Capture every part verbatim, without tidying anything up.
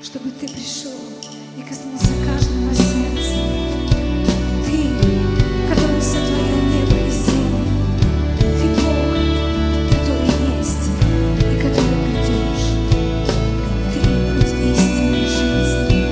чтобы Ты пришел и коснулся каждого сердца. Ты, который сотворил небо и землю. Ты Бог, который есть и который придешь. Ты путь истинной жизни.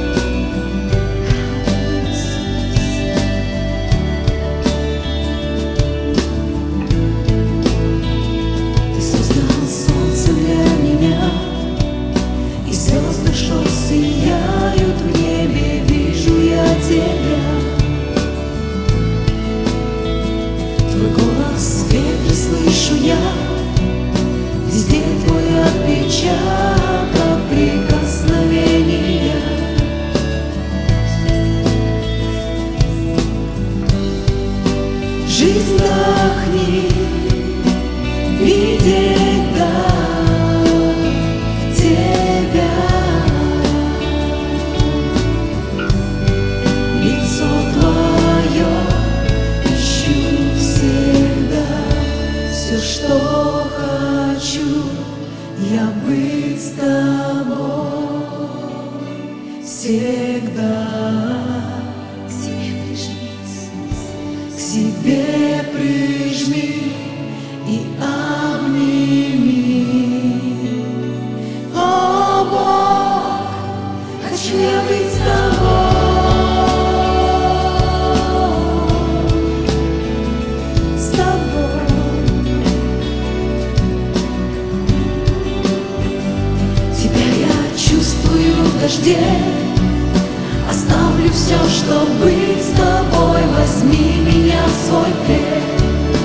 Ты создал солнце для меня и звезды, что сияют в небе, вижу я Тебя. Твой голос в ветре слышу я, везде Твой отпечаток прикосновения. Жизнь вдохни, видеть дар Тебя. Лицо Твое ищу всегда, все, что хочу, я быть с Тобой всегда. К себе прижми и обними. О, Бог, хочу я быть с Тобой, с Тобой. Тебя я чувствую в дожде, оставлю все, чтоб быть с Тобой. Возьми меня в свой плен.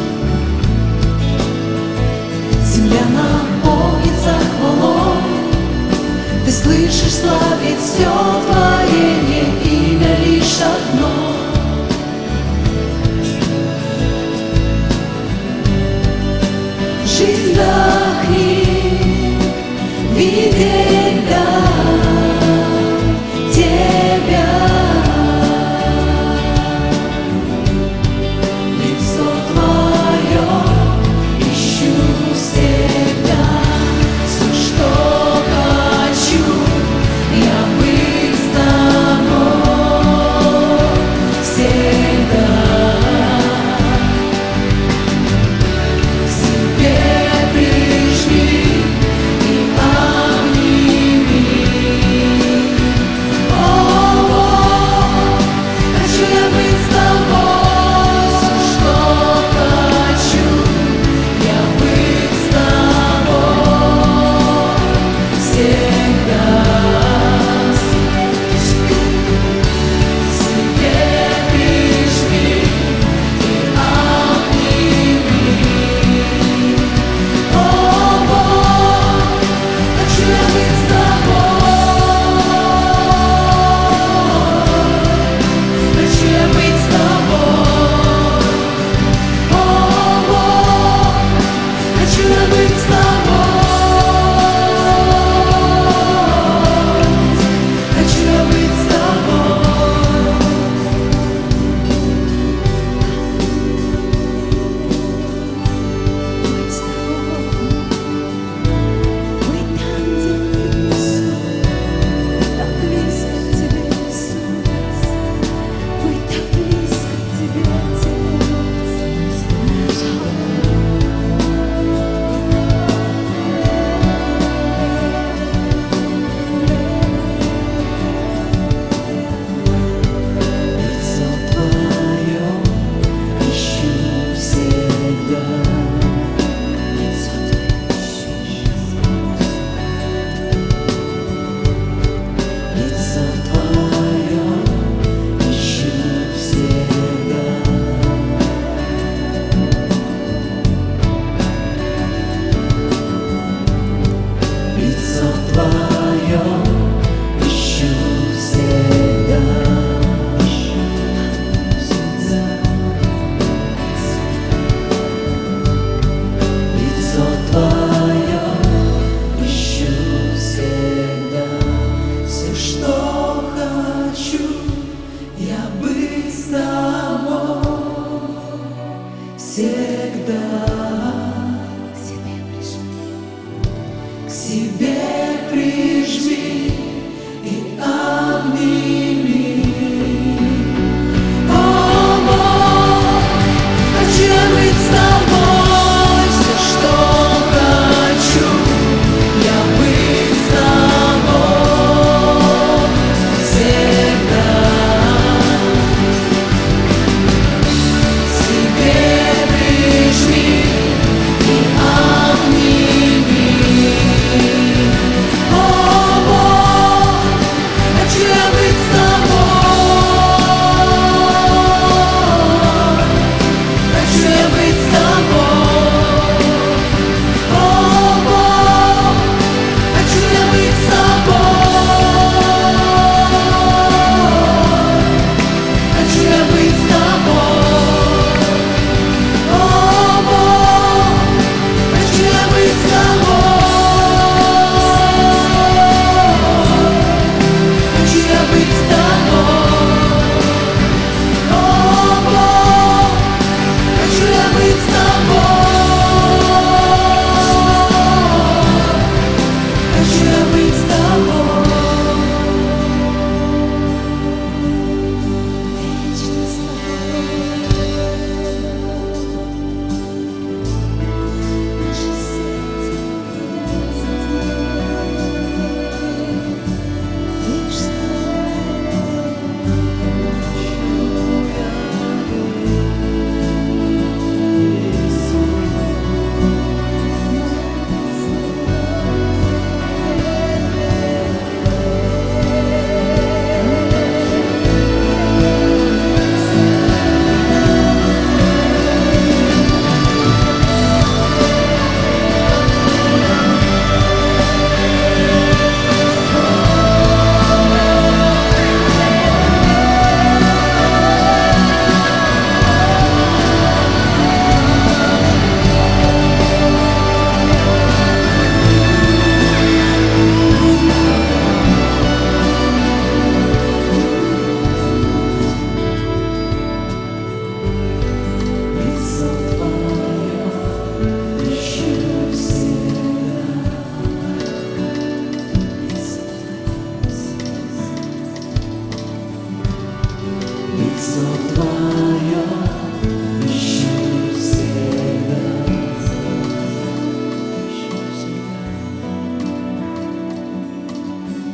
Земля наполнится хвалой, Ты слышишь, славит все творение, имя лишь одно. Жизнь вдохни, видеть дар Тебя. Лицо Твое ищу всегда, все, что хочу, я быть с Тобой всегда. К себе прижми и обними.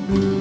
Господь.